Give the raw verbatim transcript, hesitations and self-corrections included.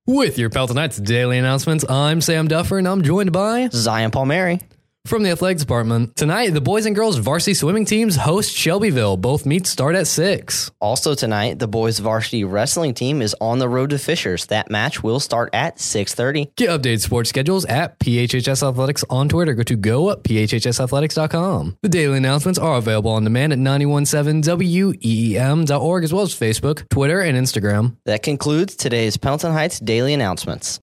With your Pelton Knights daily announcements, I'm Sam Duffer, and I'm joined by Zion Palmieri. From the athletics department. Tonight, the boys and girls varsity swimming teams host Shelbyville. Both meets start at six. Also tonight, the boys varsity wrestling team is on the road to Fishers. That match will start at six thirty. Get updated sports schedules at P H H S Athletics on Twitter. Go to go P H H S athletics dot com. The daily announcements are available on demand at nine one seven W E E M dot org, as well as Facebook, Twitter, and Instagram. That concludes today's Pelton Heights Daily Announcements.